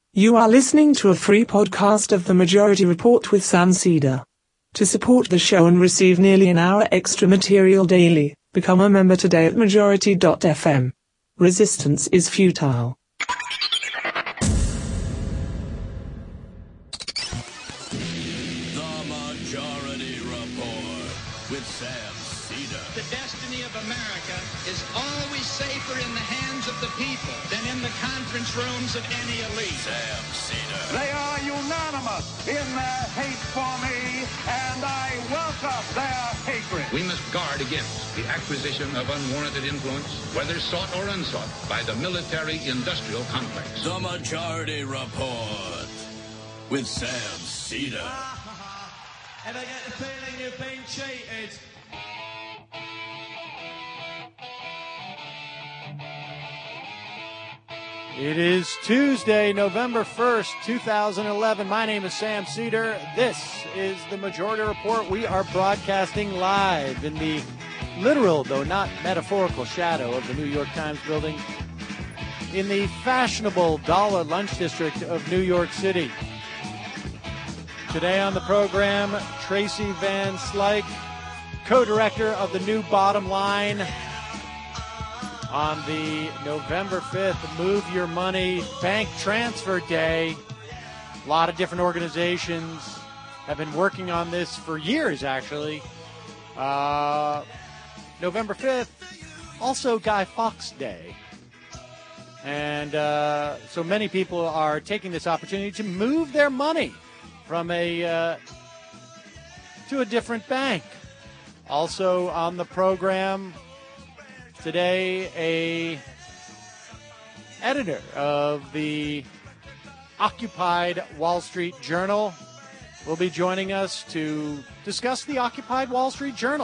You are listening to a free podcast of The Majority Report with Sam Cedar. To support the show and receive nearly an hour extra material daily, become a member today at majority.fm. Resistance is futile. The Majority Report with Sam Cedar. The destiny of America is always safer in the hands of the people than in the conference rooms of any elite. Sam Cedar. They are unanimous in their hate for me, and I welcome their hatred. We must guard against the acquisition of unwarranted influence, whether sought or unsought, by the military-industrial complex. The Majority Report with Sam Cedar. And I get the feeling you've been cheated. It is Tuesday, November 1st, 2011. My name is Sam Cedar. This is the Majority Report. We are broadcasting live in the literal, though not metaphorical, shadow of the New York Times building in the fashionable Dollar Lunch District of New York City. Today on the program, Tracy Van Slyke, co-director of the New Bottom Line. On the November 5th, Move Your Money Bank Transfer Day. A lot of different organizations have been working on this for years, actually. November 5th, also Guy Fawkes Day. And so many people are taking this opportunity to move their money from to a different bank. Also on the program today, a editor of the Occupy Wall Street Journal will be joining us to discuss the Occupy Wall Street Journal.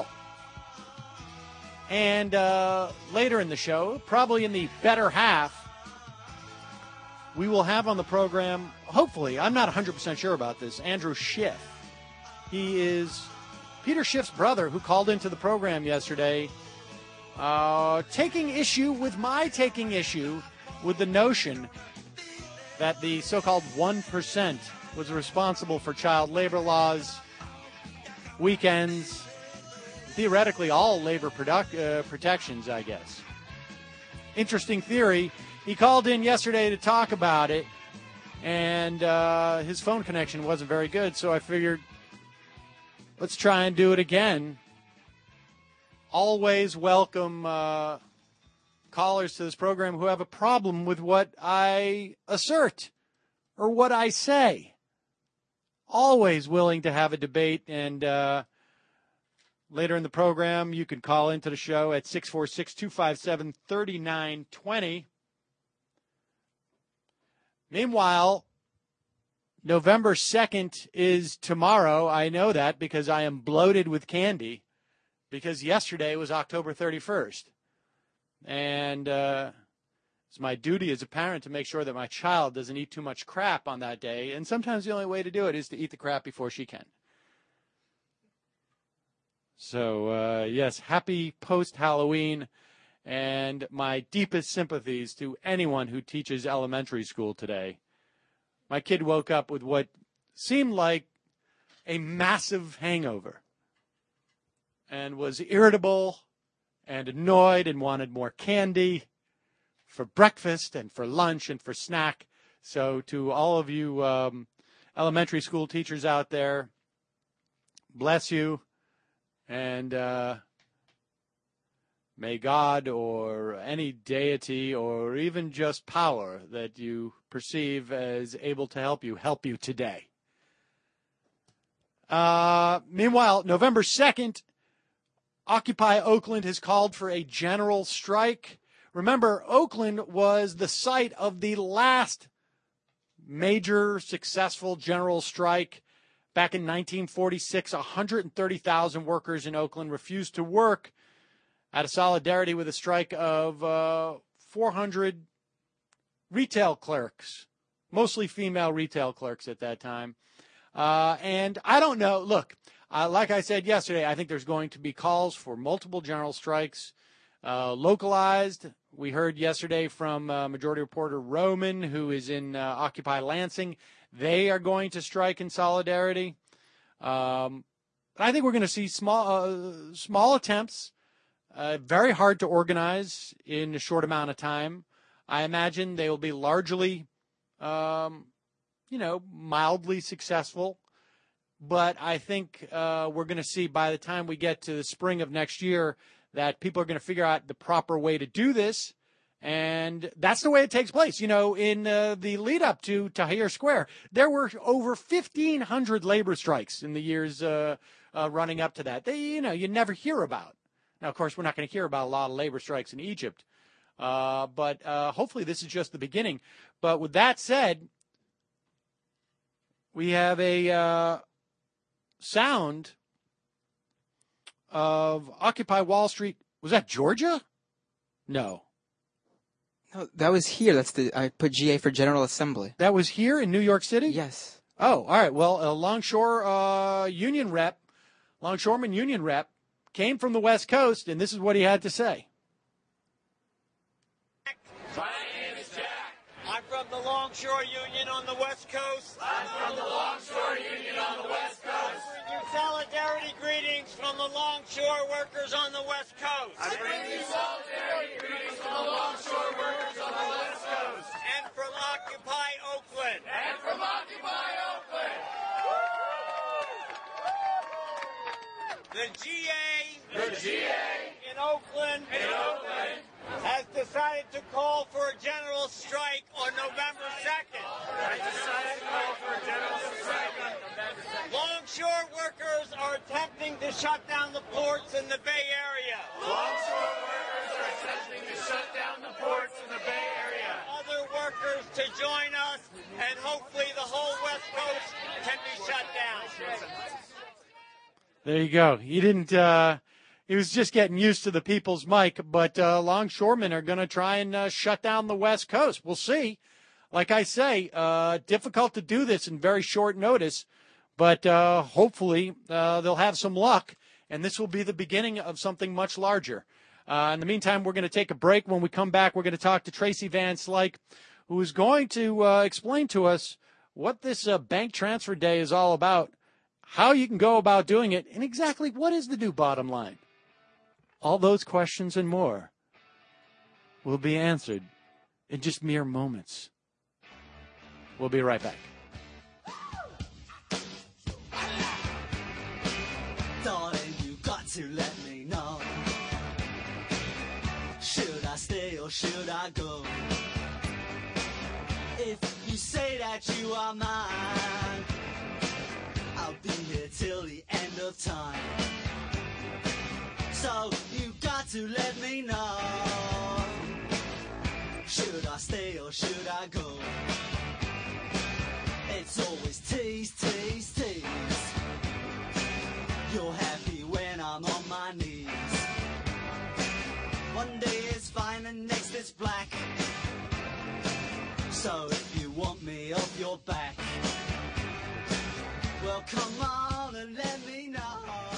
And later in the show, probably in the better half, we will have on the program, hopefully, I'm not 100% sure about this, Andrew Schiff. He is Peter Schiff's brother who called into the program yesterday taking issue with the notion that the so-called 1% was responsible for child labor laws, weekends, theoretically all labor protections, I guess. Interesting theory. He called in yesterday to talk about it, and his phone connection wasn't very good, so I figured let's try and do it again. Always welcome callers to this program who have a problem with what I assert or what I say. Always willing to have a debate, and later in the program you can call into the show at 646-257-3920. Meanwhile, November 2nd is tomorrow. I know that because I am bloated with candy. Because yesterday was October 31st. And it's my duty as a parent to make sure that my child doesn't eat too much crap on that day. And sometimes the only way to do it is to eat the crap before she can. So, yes, happy post-Halloween. And my deepest sympathies to anyone who teaches elementary school today. My kid woke up with what seemed like a massive hangover, and was irritable and annoyed and wanted more candy for breakfast and for lunch and for snack. So to all of you elementary school teachers out there, bless you, and may God or any deity or even just power that you perceive as able to help you today. Meanwhile, November 2nd, Occupy Oakland has called for a general strike. Remember, Oakland was the site of the last major successful general strike back in 1946. 130,000 workers in Oakland refused to work out of solidarity with a strike of 400 retail clerks, mostly female retail clerks at that time. And I don't know. Look, like I said yesterday, I think there's going to be calls for multiple general strikes, localized We heard yesterday from Majority Reporter Roman, who is in Occupy Lansing. They are going to strike in solidarity. I think we're going to see small attempts, very hard to organize in a short amount of time. I imagine they will be largely, mildly successful. But I think we're going to see by the time we get to the spring of next year that people are going to figure out the proper way to do this. And that's the way it takes place. In the lead up to Tahrir Square, there were over 1,500 labor strikes in the years running up to that. You never hear about. Now, of course, we're not going to hear about a lot of labor strikes in Egypt. But hopefully this is just the beginning. But with that said, we have a sound of Occupy Wall Street. Was that Georgia? No, that was here. I put GA for General Assembly. That was here in New York City? Yes. Oh, all right. Well, a Longshoreman union rep came from the West Coast, and this is what he had to say. My name is Jack. I'm from the Longshore Union on the West Coast. I'm from the Longshore Union on the West Coast. I bring you solidarity greetings from the longshore workers on the West Coast. I bring you solidarity greetings from the longshore workers on the West Coast. And from Occupy Oakland. And from Occupy Oakland. The GA in Oakland has decided to call for a general strike on November 2nd. Longshore workers are attempting to shut down the ports in the Bay Area. Other workers to join us, and hopefully the whole West Coast can be shut down. There you go. He didn't. He was just getting used to the people's mic, but longshoremen are going to try and shut down the West Coast. We'll see. Like I say, difficult to do this in very short notice, but hopefully they'll have some luck, and this will be the beginning of something much larger. In the meantime, we're going to take a break. When we come back, we're going to talk to Tracy Van Slyke, who is going to explain to us what this bank transfer day is all about, how you can go about doing it, and exactly what is the new bottom line. All those questions and more will be answered in just mere moments. We'll be right back. Darling, you got to let me know. Should I stay or should I go? If you say that you are mine, I'll be here till the end of time. So you got to let me know. Should I stay or should I go? It's always tease, tease, tease. You're happy when I'm on my knees. One day it's fine and next it's black. So if you want me off your back, well come on and let me know.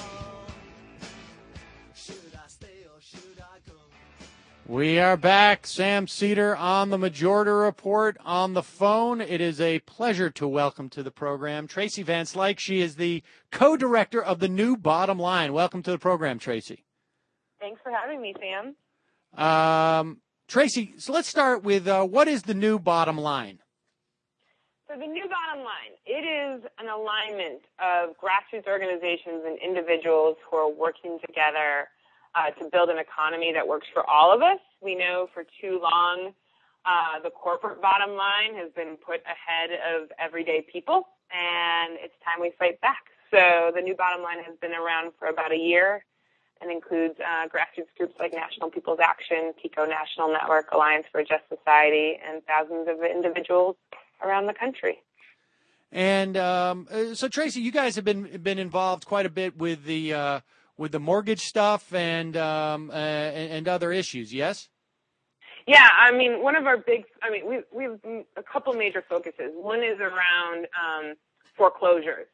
Should I stay or should I go? We are back. Sam Seder on the Majority Report on the phone. It is a pleasure to welcome to the program Tracy Van Slyke. She is the co-director of the New Bottom Line. Welcome to the program, Tracy. Thanks for having me, Sam. Tracy, so let's start with what is the New Bottom Line? So the New Bottom Line, it is an alignment of grassroots organizations and individuals who are working together to build an economy that works for all of us. We know for too long the corporate bottom line has been put ahead of everyday people, and it's time we fight back. So the New Bottom Line has been around for about a year and includes grassroots groups like National People's Action, PICO National Network, Alliance for a Just Society, and thousands of individuals around the country. And so, Tracy, you guys have been involved quite a bit with the mortgage stuff and other issues, yes? Yeah, I mean, one of our we have a couple major focuses. One is around foreclosures.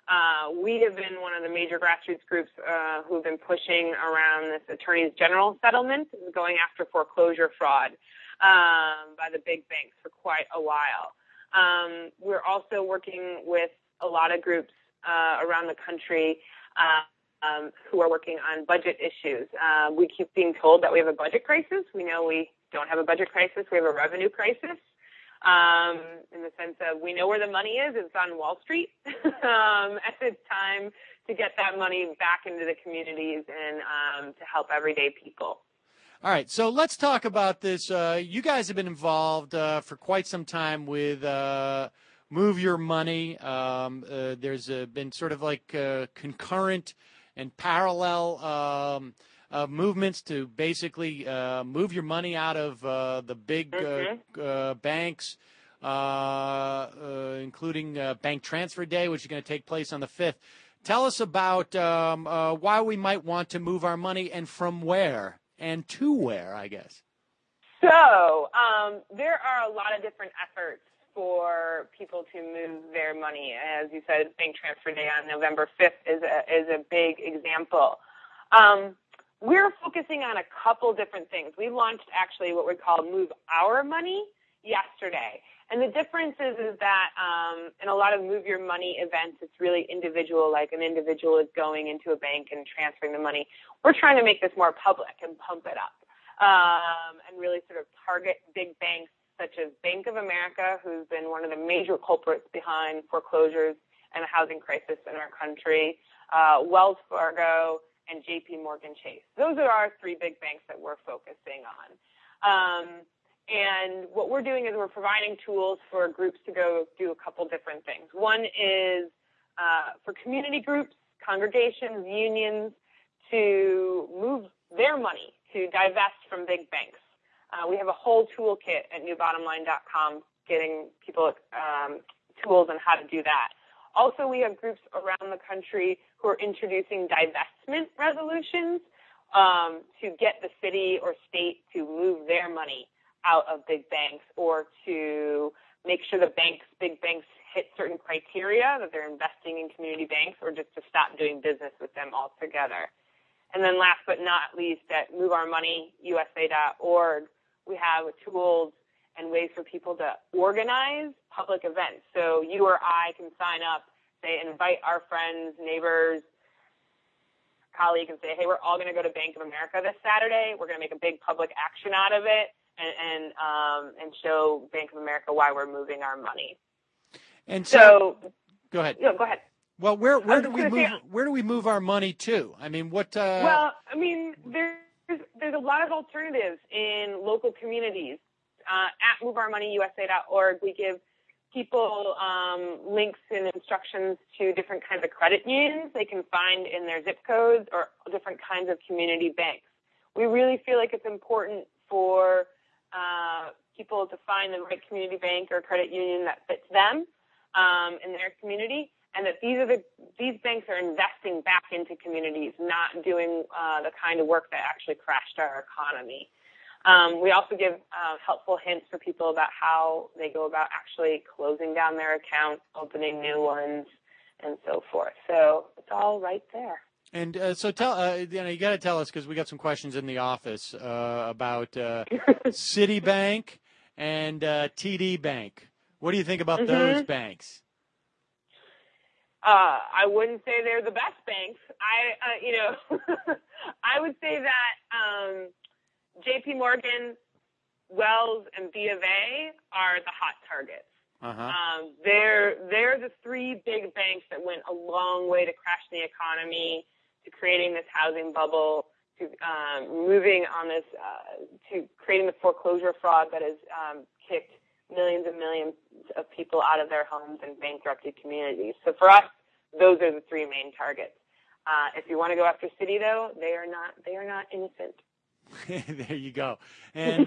We have been one of the major grassroots groups who've been pushing around this attorneys general settlement going after foreclosure fraud by the big banks for quite a while. We're also working with a lot of groups around the country who are working on budget issues. We keep being told that we have a budget crisis. We know we don't have a budget crisis. We have a revenue crisis. In the sense of we know where the money is. It's on Wall Street. And it's time to get that money back into the communities and to help everyday people. All right, so let's talk about this. You guys have been involved for quite some time with Move Your Money. There's been sort of like concurrent and parallel movements to basically move your money out of the big banks, including Bank Transfer Day, which is going to take place on the 5th. Tell us about why we might want to move our money and from where and to where, I guess. So there are a lot of different efforts for people to move their money. As you said, Bank Transfer Day on November 5th is a big example. We're focusing on a couple different things. We launched actually what we call Move Our Money yesterday. And the difference is that in a lot of Move Your Money events, it's really individual, like an individual is going into a bank and transferring the money. We're trying to make this more public and pump it up and really sort of target big banks such as Bank of America, who's been one of the major culprits behind foreclosures and a housing crisis in our country, Wells Fargo, and JP Morgan Chase. Those are our three big banks that we're focusing on. And what we're doing is we're providing tools for groups to go do a couple different things. One is for community groups, congregations, unions to move their money, to divest from big banks. We have a whole toolkit at newbottomline.com getting people tools on how to do that. Also, we have groups around the country who are introducing divestment resolutions to get the city or state to move their money out of big banks or to make sure the big banks hit certain criteria that they're investing in community banks or just to stop doing business with them altogether. And then last but not least, at moveourmoneyusa.org, we have tools and ways for people to organize public events. So you or I can sign up, say, invite our friends, neighbors, colleagues, and say, hey, we're all going to go to Bank of America this Saturday. We're going to make a big public action out of it and show Bank of America why we're moving our money. And so go ahead. No, go ahead. Well, where do we move our money to? I mean, what? Well, I mean, there's a lot of alternatives in local communities. At moveourmoneyusa.org, we give people links and instructions to different kinds of credit unions they can find in their zip codes or different kinds of community banks. We really feel like it's important for people to find the right community bank or credit union that fits them in their community, and that these banks are investing back into communities, not doing the kind of work that actually crashed our economy. We also give helpful hints for people about how they go about actually closing down their accounts, opening new ones, and so forth. So it's all right there. And so tell you got to tell us, because we got some questions in the office about Citibank and TD Bank. What do you think about those banks? I wouldn't say they're the best banks. I would say that JP Morgan, Wells, and B of A are the hot targets. They're the three big banks that went a long way to crashing the economy, to creating this housing bubble, to moving on this, to creating the foreclosure fraud that has kicked millions and millions of people out of their homes and bankrupted communities. So for us, those are the three main targets. If you want to go after Citi, though, they are not innocent. There you go. And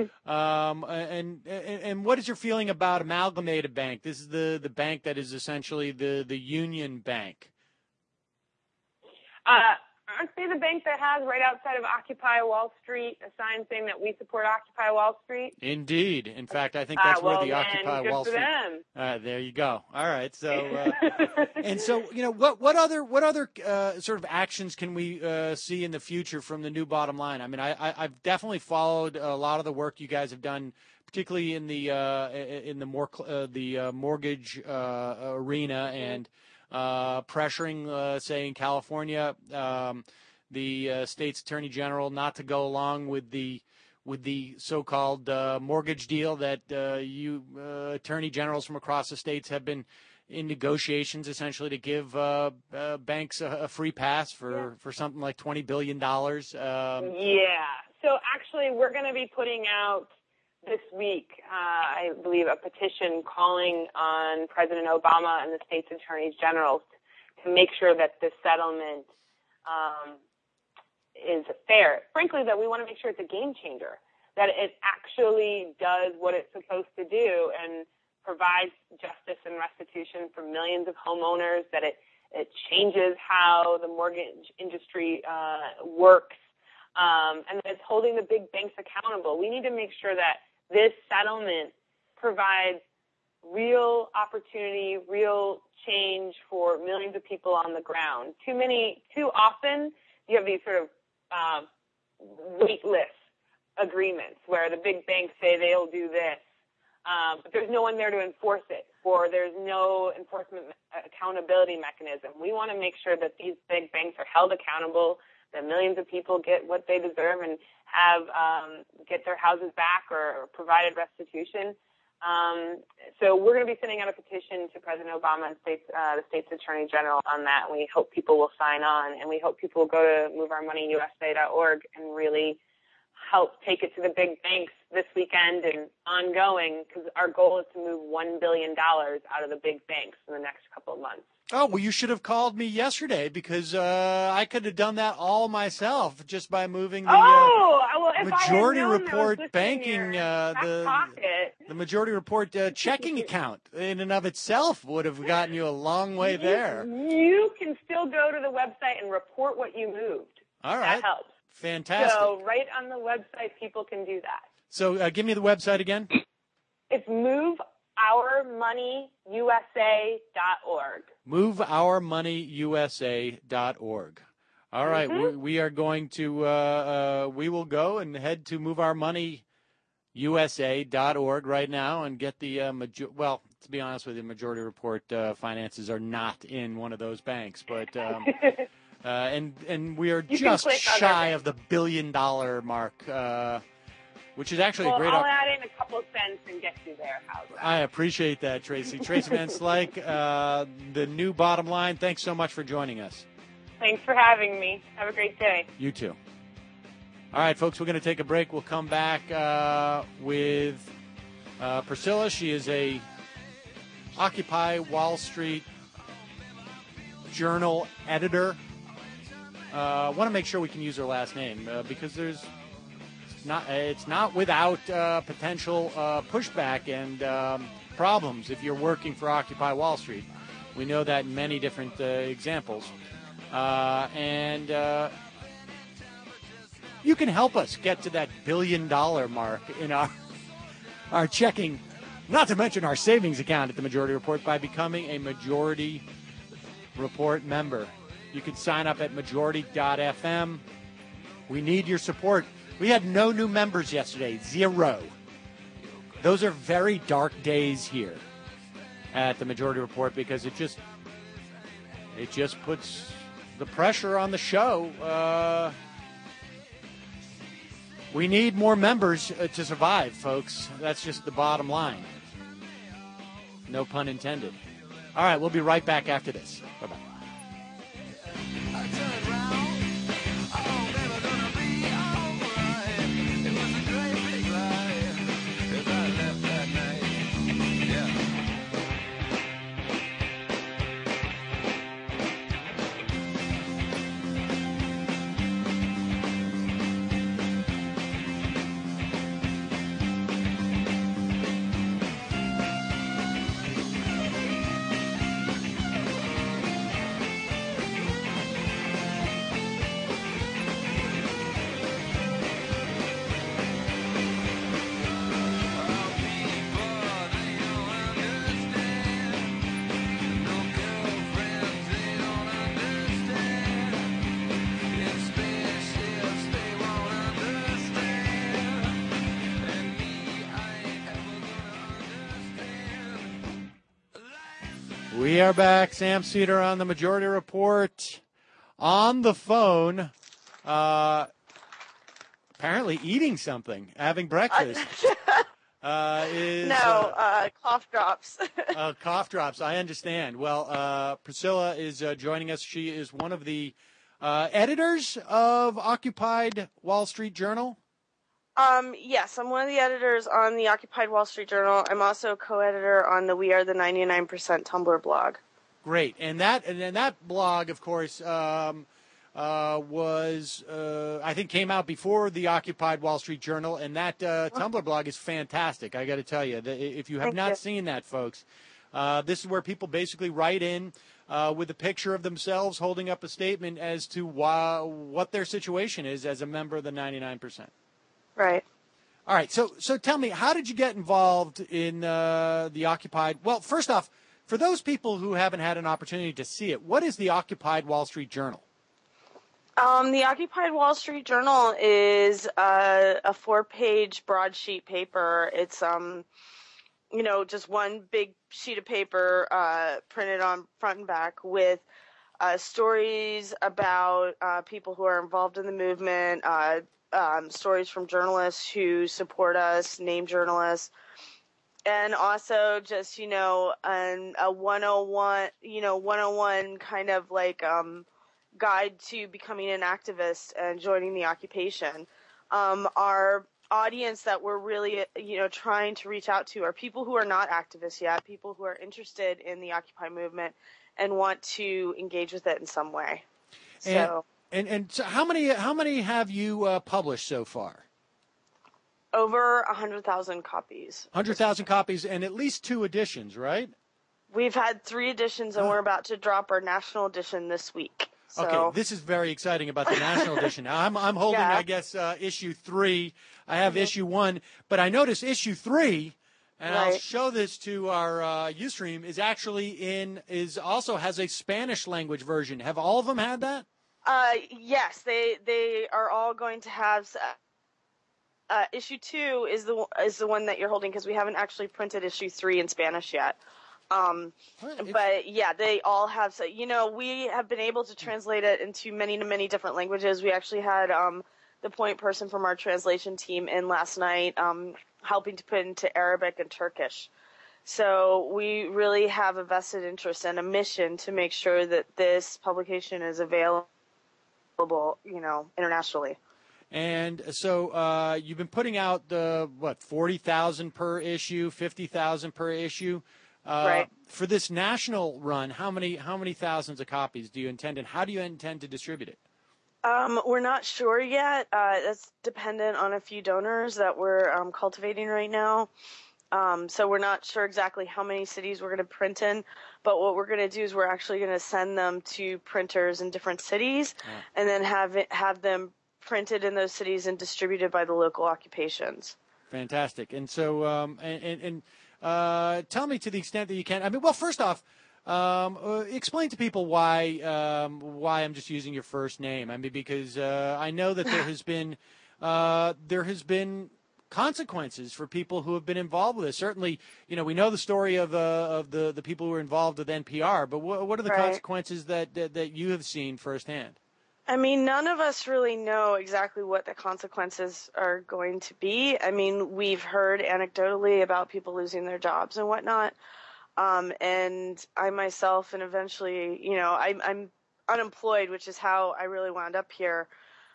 and what is your feeling about Amalgamated Bank? This is the bank that is essentially the Union Bank. aren't they the bank that has right outside of Occupy Wall Street a sign saying that we support Occupy Wall Street? Indeed. In fact, I think that's where the Occupy good Wall for Street. Them. There you go. All right. So, and so, what other sort of actions can we see in the future from the new bottom line? I mean, I've definitely followed a lot of the work you guys have done, particularly in the mortgage arena and pressuring, say, in California, the state's attorney general not to go along with the so-called mortgage deal that you attorney generals from across the states have been in negotiations, essentially, to give banks a free pass for something like $20 billion. So actually, we're going to be putting out this week, I believe, a petition calling on President Obama and the state's attorneys general to make sure that this settlement is fair. Frankly, that we want to make sure it's a game changer, that it actually does what it's supposed to do and provides justice and restitution for millions of homeowners, that it changes how the mortgage industry works, and that it's holding the big banks accountable. We need to make sure that this settlement provides real opportunity, real change for millions of people on the ground. Too often, you have these sort of waitlist agreements where the big banks say they'll do this, but there's no one there to enforce it, or there's no enforcement accountability mechanism. We want to make sure that these big banks are held accountable, that millions of people get what they deserve and have get their houses back or provided restitution. So we're going to be sending out a petition to President Obama and the state's attorney general on that. And we hope people will sign on, and we hope people will go to moveourmoneyusa.org and really help take it to the big banks this weekend and ongoing, because our goal is to move $1 billion out of the big banks in the next couple of months. Oh, well, you should have called me yesterday, because I could have done that all myself just by moving the Majority Report banking, the Majority Report checking account in and of itself would have gotten you a long way there. You can still go to the website and report what you moved. All right. That helps. Fantastic. So right on the website, people can do that. So give me the website again. It's moveourmoneyusa.org. moveourmoneyusa.org. All right. Mm-hmm. We are going to, we will go and head to moveourmoneyusa.org right now and get the, to be honest with you, Majority Report finances are not in one of those banks, but, and we are just shy of the $1 billion mark, which is actually a great. I'll add in a couple of cents and get you there. How's that? I appreciate that, Tracy. Tracy Van Slyke, the new bottom line. Thanks so much for joining us. Thanks for having me. Have a great day. You too. All right, folks, we're going to take a break. We'll come back with Priscilla. She is a Occupy Wall Street Journal editor. I want to make sure we can use her last name because it's not without potential pushback and problems if you're working for Occupy Wall Street. We know that in many different examples. And you can help us get to that $1 billion mark in our checking, not to mention our savings account at the Majority Report, by becoming a Majority Report member. You can sign up at majority.fm. We need your support. We had no new members yesterday, 0. Those are very dark days here at the Majority Report because it just puts the pressure on the show. We need more members to survive, folks. That's just the bottom line. No pun intended. All right, we'll be right back after this. Bye-bye. We are back. Sam Cedar on the Majority Report. On the phone, apparently eating something, having breakfast. Cough drops. Cough drops, I understand. Well, Priscilla is joining us. She is one of the editors of Occupied Wall Street Journal. Yes, I'm one of the editors on the Occupied Wall Street Journal. I'm also a co-editor on the We Are the 99% Tumblr blog. Great, and that blog, of course, was I think came out before the Occupied Wall Street Journal, and that Tumblr blog is fantastic. I got to tell you, if you have not seen that, folks, this is where people basically write in with a picture of themselves holding up a statement as to what their situation is as a member of the 99%. Right. All right. So tell me, how did you get involved in the Occupied? Well, first off, for those people who haven't had an opportunity to see it, what is the Occupied Wall Street Journal? The Occupied Wall Street Journal is a 4-page broadsheet paper. It's just one big sheet of paper printed on front and back with stories about people who are involved in the movement. Stories from journalists who support us, named journalists, and also just, a 101 kind of like guide to becoming an activist and joining the occupation. Our audience that we're really, trying to reach out to are people who are not activists yet, people who are interested in the Occupy movement and want to engage with it in some way. And so how many have you published so far? Over 100,000 copies. 100,000 copies and at least 2 editions, right? We've had 3 editions, and we're about to drop our national edition this week. So. Okay, this is very exciting about the national edition. Now, I'm holding, I guess, issue 3. I have issue 1, but I notice issue 3, and I'll show this to our Ustream, is also has a Spanish language version. Have all of them had that? Yes, they are all going to have. Issue 2 is the one that you're holding because we haven't actually printed issue 3 in Spanish yet. But yeah, they all have. So we have been able to translate it into many different languages. We actually had the point person from our translation team in last night, helping to put into Arabic and Turkish. So we really have a vested interest and a mission to make sure that this publication is available, internationally. And so you've been putting out 40,000 per issue, 50,000 per issue. Right. For this national run, how many thousands of copies do you intend, and how do you intend to distribute it? We're not sure yet. That's dependent on a few donors that we're cultivating right now. So we're not sure exactly how many cities we're going to print in, but what we're going to do is we're actually going to send them to printers in different cities, and then have them printed in those cities and distributed by the local occupations. Fantastic. And so, tell me to the extent that you can. I mean, well, first off, explain to people why I'm just using your first name. I mean, because I know that there has been consequences for people who have been involved with this. Certainly, we know the story of the people who were involved with NPR, but what are the consequences that you have seen firsthand? I mean, none of us really know exactly what the consequences are going to be. I mean, we've heard anecdotally about people losing their jobs and whatnot. And I myself, and eventually, I'm unemployed, which is how I really wound up here.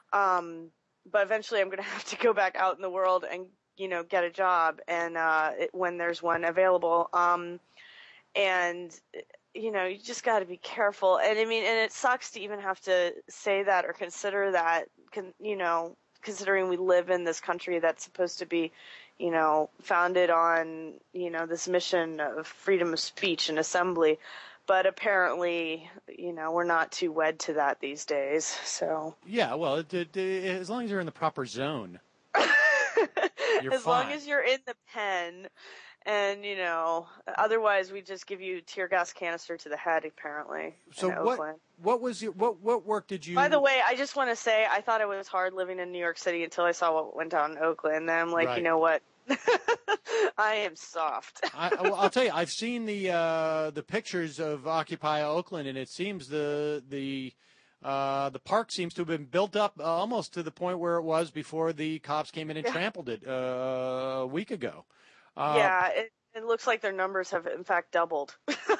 But eventually I'm going to have to go back out in the world and, get a job and when there's one available. You just got to be careful. And I mean, and it sucks to even have to say that or consider that, considering we live in this country that's supposed to be, founded on, this mission of freedom of speech and assembly. But apparently, we're not too wed to that these days. So yeah, well, as long as you're in the proper zone, you're as fine. long as you're in the pen. And, otherwise we just give you tear gas canister to the head, apparently. So what work did you... By the way, I just want to say I thought it was hard living in New York City until I saw what went down in Oakland. And I'm like, you know what? I am soft. I'll tell you, I've seen the pictures of Occupy Oakland, and it seems the park seems to have been built up almost to the point where it was before the cops came in and trampled it a week ago. It looks like their numbers have in fact doubled.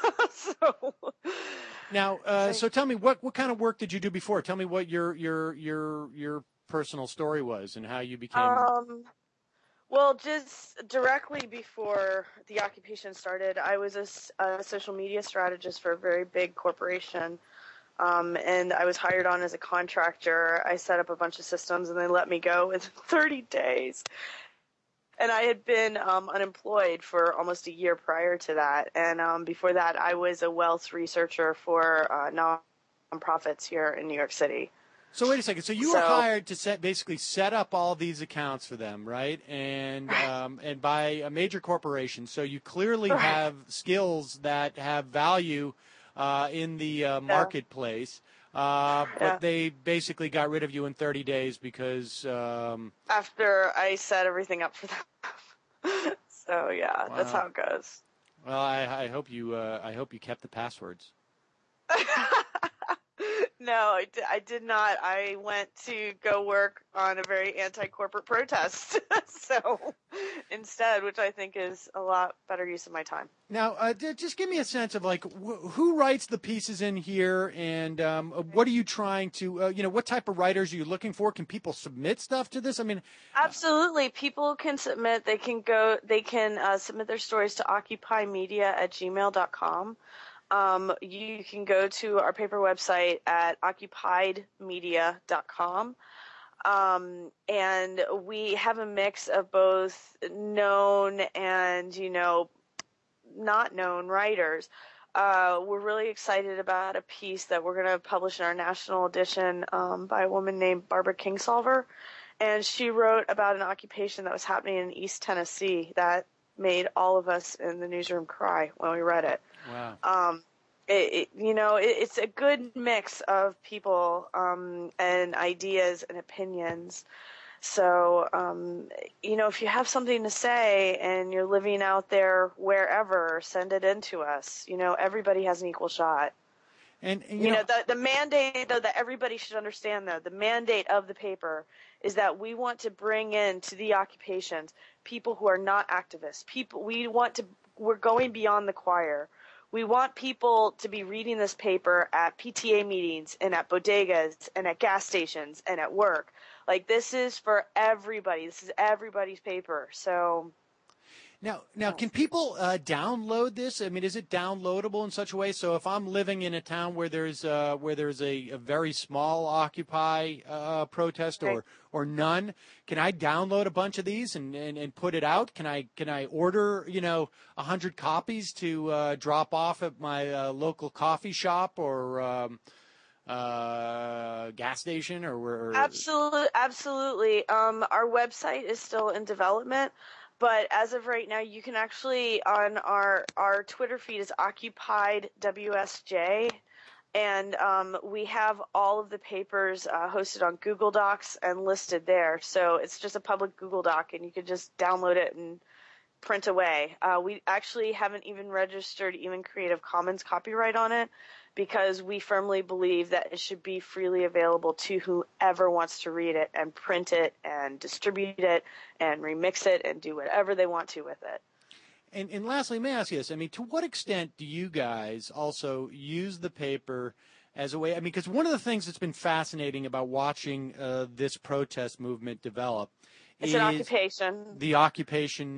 So tell me, what kind of work did you do before? Tell me what your personal story was and how you became. Well, just directly before the occupation started, I was a social media strategist for a very big corporation, and I was hired on as a contractor. I set up a bunch of systems, and they let me go within 30 days. And I had been unemployed for almost a year prior to that. And before that, I was a wealth researcher for nonprofits here in New York City. So wait a second. So you were hired to basically set up all these accounts for them, right? And by a major corporation. So you clearly have skills that have value in the marketplace. But they basically got rid of you in 30 days because after I set everything up for them. So yeah, that's how it goes. Well, I hope you kept the passwords. No, I did not. I went to go work on a very anti-corporate protest. So instead, which I think is a lot better use of my time. Now, just give me a sense of like who writes the pieces in here, and what are you trying to, what type of writers are you looking for? Can people submit stuff to this? I mean, absolutely. People can submit. They can submit their stories to occupymedia@gmail.com. You can go to our paper website at occupiedmedia.com. And we have a mix of both known and, not known writers. We're really excited about a piece that we're going to publish in our national edition, by a woman named Barbara Kingsolver. And she wrote about an occupation that was happening in East Tennessee that made all of us in the newsroom cry when we read it. Wow. It's a good mix of people and ideas and opinions. So, if you have something to say and you're living out there wherever, send it in to us. Everybody has an equal shot. And the mandate, though, that everybody should understand, though, the mandate of the paper is that we want to bring in to the occupations people who are not activists. We're going beyond the choir. We want people to be reading this paper at PTA meetings and at bodegas and at gas stations and at work. Like, this is for everybody. This is everybody's paper. So Now, can people download this? I mean, is it downloadable in such a way? So if I'm living in a town where there's a very small Occupy protest or none, can I download a bunch of these and put it out? Can I order 100 copies to drop off at my local coffee shop or gas station or? Absolutely. Our website is still in development. But as of right now, you can actually, on our Twitter feed is Occupied WSJ, and we have all of the papers hosted on Google Docs and listed there. So it's just a public Google Doc, and you can just download it and print away. We actually haven't even registered even Creative Commons copyright on it, because we firmly believe that it should be freely available to whoever wants to read it and print it and distribute it and remix it and do whatever they want to with it. And lastly, may I ask you this? I mean, to what extent do you guys also use the paper as a way? I mean, because one of the things that's been fascinating about watching this protest movement develop is an occupation. The occupation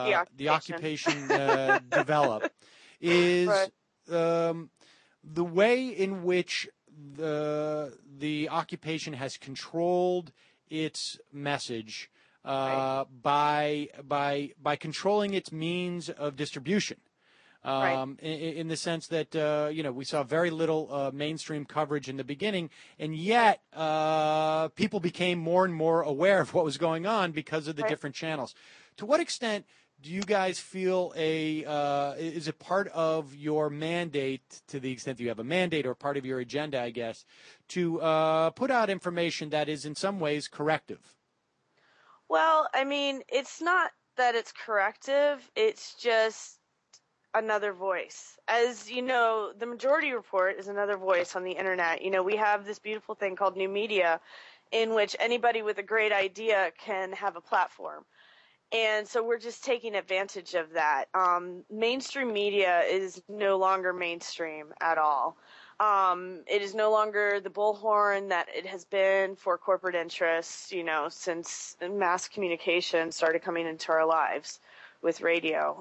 develop is right. The way in which the occupation has controlled its message by controlling its means of distribution. In the sense that we saw very little mainstream coverage in the beginning, and yet people became more and more aware of what was going on because of the different channels. To what extent do you guys feel is it part of your mandate, to the extent that you have a mandate, or part of your agenda, I guess, to put out information that is in some ways corrective? Well, I mean, it's not that it's corrective. It's just another voice. As you know, the Majority Report is another voice on the internet. You know, we have this beautiful thing called new media in which anybody with a great idea can have a platform. And so we're just taking advantage of that. Mainstream media is no longer mainstream at all. It is no longer the bullhorn that it has been for corporate interests, you know, since mass communication started coming into our lives with radio.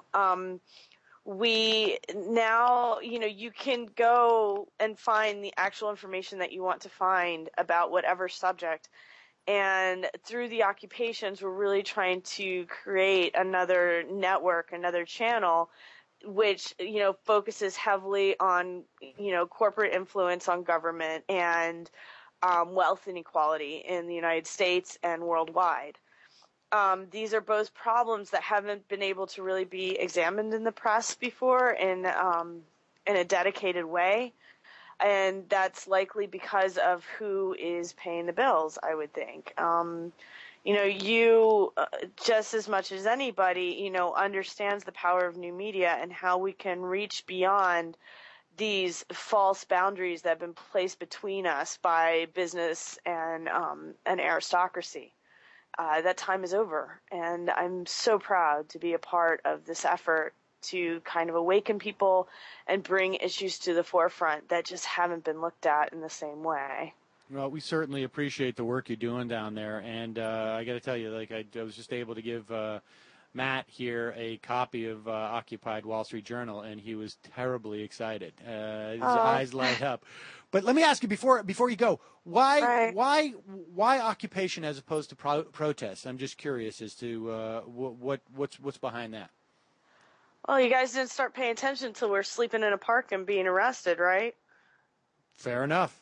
We now, you know, you can go and find the actual information that you want to find about whatever subject. And through the occupations, we're really trying to create another network, another channel, which, you know, focuses heavily on, you know, corporate influence on government and wealth inequality in the United States and worldwide. These are both problems that haven't been able to really be examined in the press before in a dedicated way. And that's likely because of who is paying the bills, I would think. You know, you just as much as anybody, you know, understands the power of new media and how we can reach beyond these false boundaries that have been placed between us by business and aristocracy. That time is over, and I'm so proud to be a part of this effort to kind of awaken people and bring issues to the forefront that just haven't been looked at in the same way. Well, we certainly appreciate the work you're doing down there, and I got to tell you, like I was just able to give Matt here a copy of Occupied Wall Street Journal, and he was terribly excited. His eyes light up. But let me ask you before you go, why occupation as opposed to protest? I'm just curious as to what's behind that. Well, you guys didn't start paying attention until we're sleeping in a park and being arrested, right? Fair enough.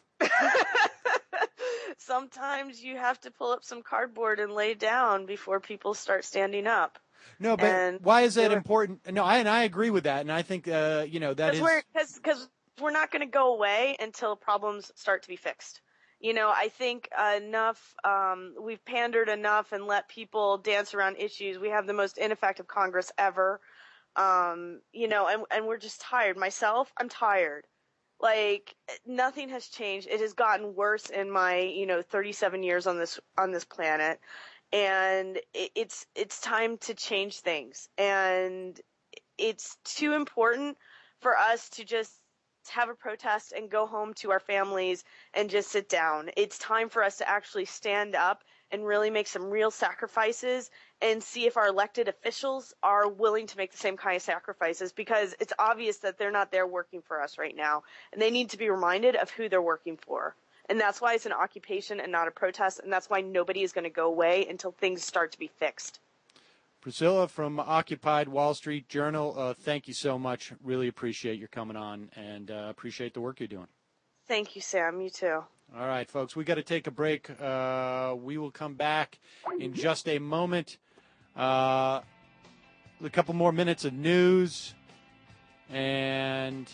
Sometimes you have to pull up some cardboard and lay down before people start standing up. No, but why is that important? No, I agree with that, and I think you know that is because we're not going to go away until problems start to be fixed. You know, I think enough. We've pandered enough and let people dance around issues. We have the most ineffective Congress ever. You know, and we're just tired. Myself, I'm tired. Like, nothing has changed. It has gotten worse in my, you know, 37 years on this planet. And it's time to change things. And it's too important for us to just have a protest and go home to our families and just sit down. It's time for us to actually stand up and really make some real sacrifices and see if our elected officials are willing to make the same kind of sacrifices, because it's obvious that they're not there working for us right now, and they need to be reminded of who they're working for. And that's why it's an occupation and not a protest, and that's why nobody is going to go away until things start to be fixed. Priscilla from Occupied Wall Street Journal, thank you so much. Really appreciate your coming on, and appreciate the work you're doing. Thank you, Sam. You too. All right, folks, we got to take a break. We will come back in just a moment. A couple more minutes of news, and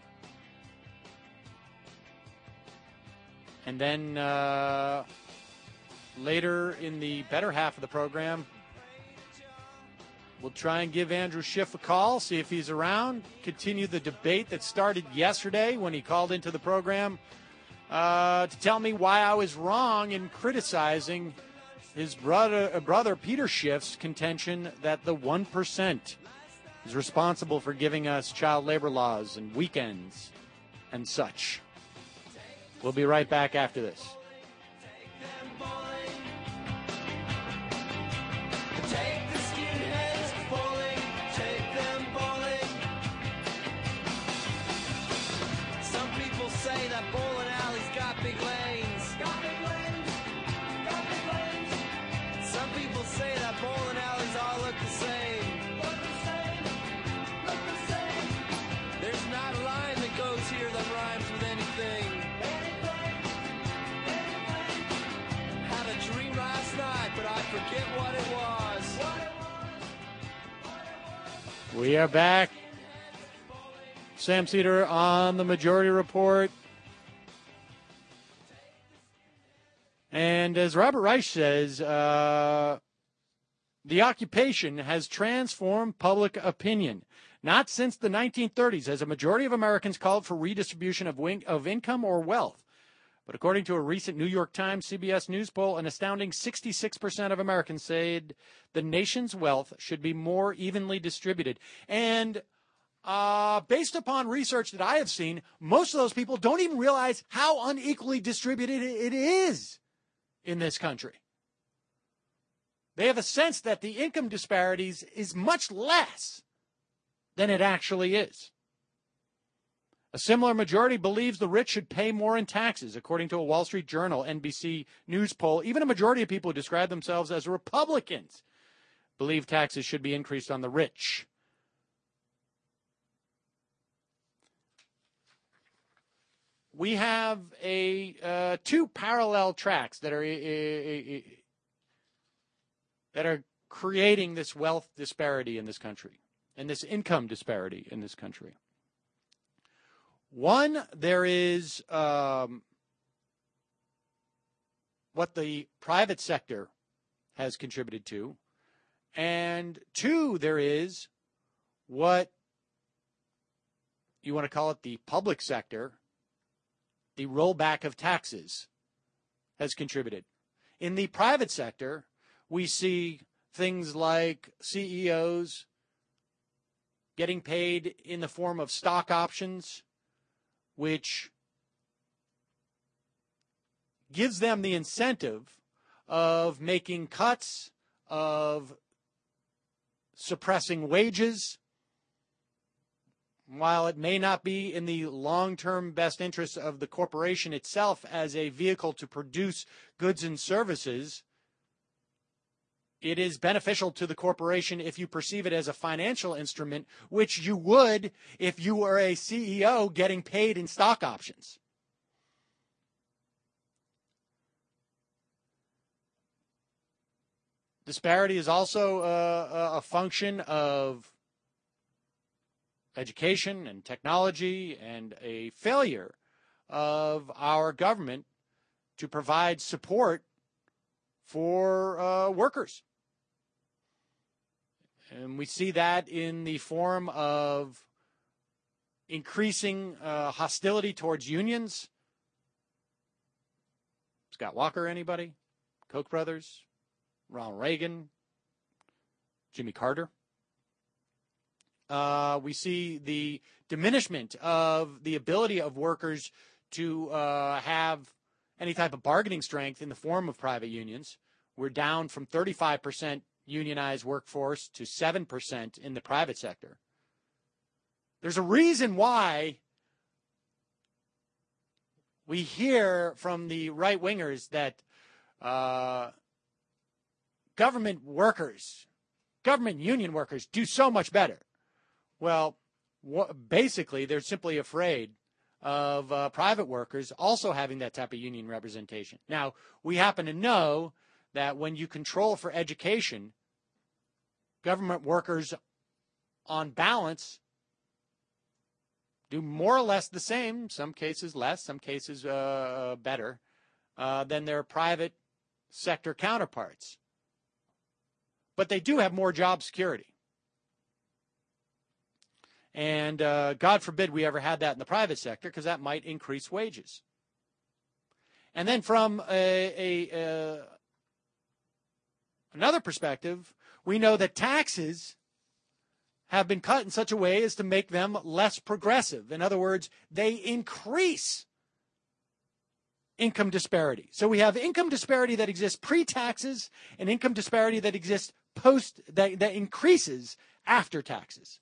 then later in the better half of the program, we'll try and give Andrew Schiff a call, see if he's around, continue the debate that started yesterday when he called into the program to tell me why I was wrong in criticizing his brother Peter Schiff's contention that the 1% is responsible for giving us child labor laws and weekends and such. We'll be right back after this. We are back. Sam Seder on the Majority Report. And as Robert Reich says, The occupation has transformed public opinion. Not since the 1930s has a majority of Americans called for redistribution of income or wealth. But according to a recent New York Times CBS News poll, an astounding 66% of Americans said the nation's wealth should be more evenly distributed. And based upon research that I have seen, most of those people don't even realize how unequally distributed it is in this country. They have a sense that the income disparities is much less than it actually is. A similar majority believes the rich should pay more in taxes, according to a Wall Street Journal NBC News poll. Even a majority of people who describe themselves as Republicans believe taxes should be increased on the rich. We have two parallel tracks that are creating this wealth disparity in this country and this income disparity in this country. One, there is what the private sector has contributed to, and two, there is what you want to call it the public sector, the rollback of taxes, has contributed. In the private sector, we see things like CEOs getting paid in the form of stock options, which gives them the incentive of making cuts, of suppressing wages, while it may not be in the long-term best interest of the corporation itself as a vehicle to produce goods and services. It is beneficial to the corporation if you perceive it as a financial instrument, which you would if you were a CEO getting paid in stock options. Disparity is also a function of education and technology and a failure of our government to provide support for workers. And we see that in the form of increasing hostility towards unions. Scott Walker, anybody? Koch brothers? Ronald Reagan? Jimmy Carter? We see the diminishment of the ability of workers to have any type of bargaining strength in the form of private unions. We're down from 35% unionized workforce to 7% in the private sector. There's a reason why we hear from the right-wingers that government workers, government union workers do so much better. Well, basically, they're simply afraid of private workers also having that type of union representation. Now, we happen to know that when you control for education, government workers, on balance, do more or less the same, some cases less, some cases better, than their private sector counterparts. But they do have more job security. And God forbid we ever had that in the private sector, because that might increase wages. And then from another perspective, we know that taxes have been cut in such a way as to make them less progressive. In other words, they increase income disparity. So we have income disparity that exists pre-taxes and income disparity that exists post, that increases after taxes.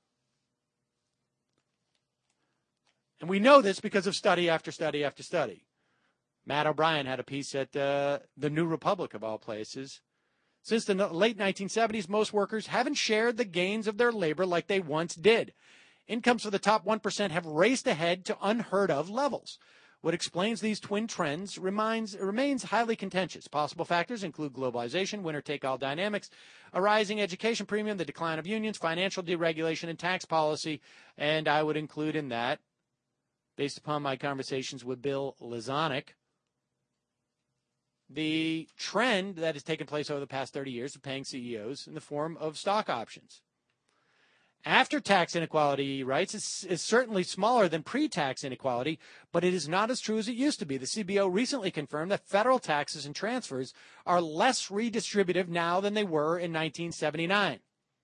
And we know this because of study after study after study. Matt O'Brien had a piece at the New Republic, of all places. Since the late 1970s, most workers haven't shared the gains of their labor like they once did. Incomes for the top 1% have raced ahead to unheard of levels. What explains these twin trends remains highly contentious. Possible factors include globalization, winner-take-all dynamics, a rising education premium, the decline of unions, financial deregulation, and tax policy. And I would include in that, based upon my conversations with Bill Lazonick, the trend that has taken place over the past 30 years of paying CEOs in the form of stock options. After-tax inequality, he writes, is certainly smaller than pre-tax inequality, but it is not as true as it used to be. The CBO recently confirmed that federal taxes and transfers are less redistributive now than they were in 1979.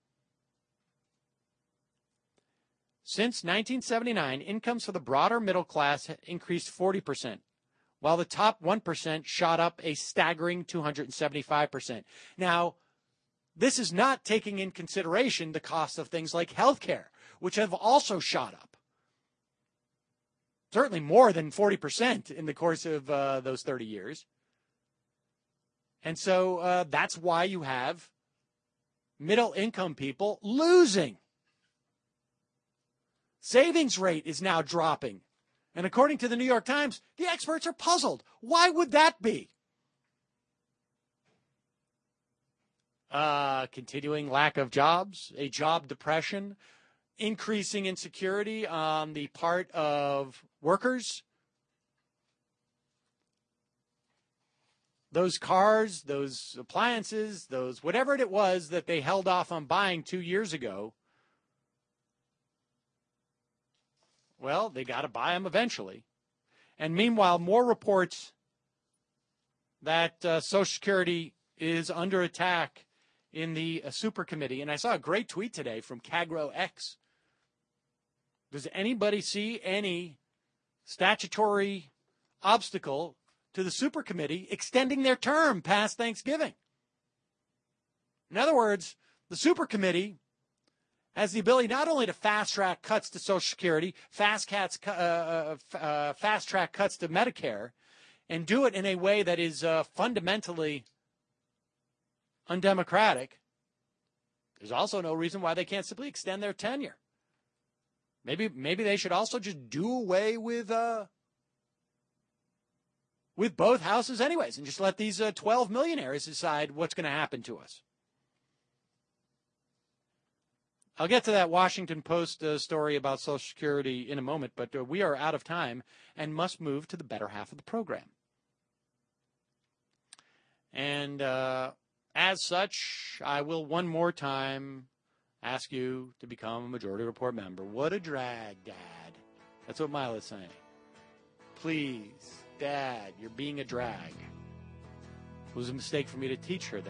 Since 1979, incomes for the broader middle class increased 40%, while the top 1% shot up a staggering 275%. Now, this is not taking in consideration the cost of things like health care, which have also shot up. Certainly more than 40% in the course of those 30 years. And so that's why you have middle-income people losing. Savings rate is now dropping. And according to the New York Times, the experts are puzzled. Why would that be? Continuing lack of jobs, a job depression, increasing insecurity on the part of workers. Those cars, those appliances, those whatever it was that they held off on buying 2 years ago, well, they got to buy them eventually. And meanwhile, more reports that Social Security is under attack in the super committee. And I saw a great tweet today from CagroX. Does anybody see any statutory obstacle to the super committee extending their term past Thanksgiving? In other words, the super committee has the ability not only to fast-track cuts to Social Security, fast-track cuts to Medicare, and do it in a way that is fundamentally undemocratic. There's also no reason why they can't simply extend their tenure. Maybe they should also just do away with both houses anyways and just let these 12 millionaires decide what's going to happen to us. I'll get to that Washington Post story about Social Security in a moment, but we are out of time and must move to the better half of the program. And as such, I will one more time ask you to become a Majority Report member. What a drag, Dad. That's what Mila's saying. Please, Dad, you're being a drag. It was a mistake for me to teach her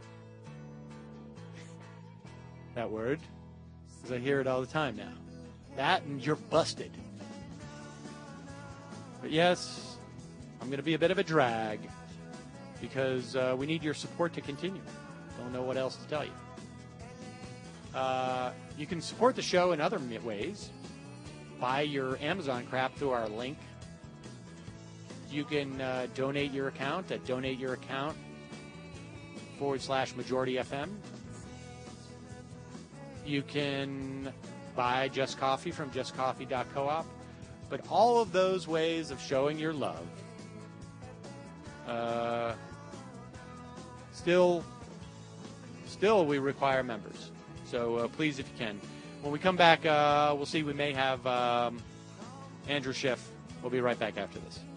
that word, because I hear it all the time now. That and you're busted. But yes, I'm going to be a bit of a drag, because we need your support to continue. Don't know what else to tell you. You can support the show in other ways. Buy your Amazon crap through our link. You can donate your account at donateyouraccount.com/MajorityFM. You can buy Just Coffee from justcoffee.coop. But all of those ways of showing your love still we require members. So please, if you can. When we come back, we'll see. We may have Andrew Schiff. We'll be right back after this.